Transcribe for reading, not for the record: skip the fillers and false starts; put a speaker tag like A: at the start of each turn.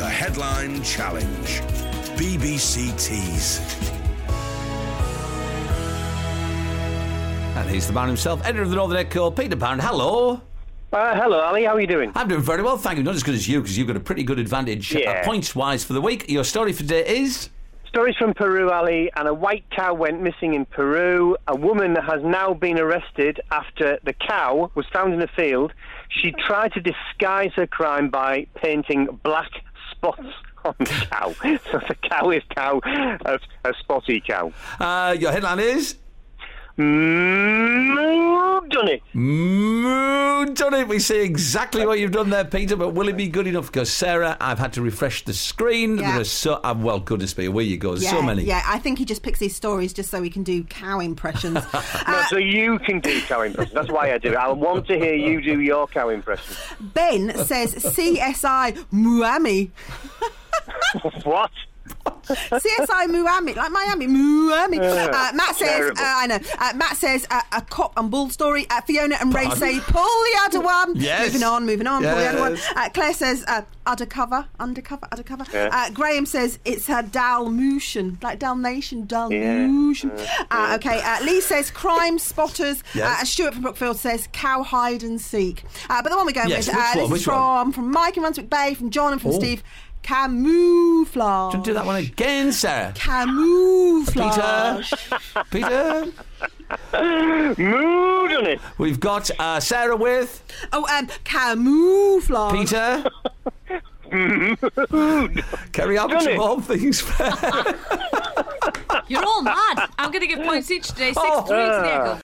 A: The Headline Challenge. BBC Tees.
B: And he's the man himself, editor of the Northern Echo, Peter Pound. Hello.
C: Hello, Ali. How are you doing?
B: I'm doing very well, thank you. Not as good as you, because you've got a pretty good advantage points-wise for the week. Your story for today is...
C: Stories from Peru, Ali, and a white cow went missing in Peru. A woman has now been arrested after the cow was found in a field. She tried to disguise her crime by painting black spots on the cow. So the cow is a spotty cow.
B: Your headline is...
C: Done it.
B: Done it. We see exactly what you've done there, Peter, but will it be good enough? Because, Sarah, I've had to refresh the screen.
D: Yeah.
B: There are so... well, goodness me, where you go. There's so many.
D: Yeah, I think he just picks these stories just so he can do cow impressions.
C: No, so you can do cow impressions. That's why I do it. I want to hear you do your cow impression.
D: Ben says CSI Miami.
C: What?
D: CSI Miami, like Miami, Miami. Matt says,
C: terrible.
D: I know. Matt says a cop and bull story. Fiona and Ray say pull the other one.
B: Yes.
D: Moving on. Pull the other one.
B: Yes.
D: Claire says undercover.
C: Yeah.
D: Graham says it's a Dalmatian, like Dalmatian. Okay. Lee says crime spotters.
B: Yes.
D: And Stuart from Brookfield says cow hide and seek. But the one we're going
B: Yes,
D: with,
B: which one?
D: this is
B: Which one?
D: from Mike in Brunswick Bay, from John and from Steve. Camouflage.
B: Do that one again, Sarah.
D: Camouflage.
B: Peter?
C: Mood on it.
B: We've got Sarah with...
D: Camouflage.
B: Peter? Carry on
C: Done
B: to
C: it.
B: all things fair.
E: You're all mad. I'm going to give points each today. 6-3 to the Echo.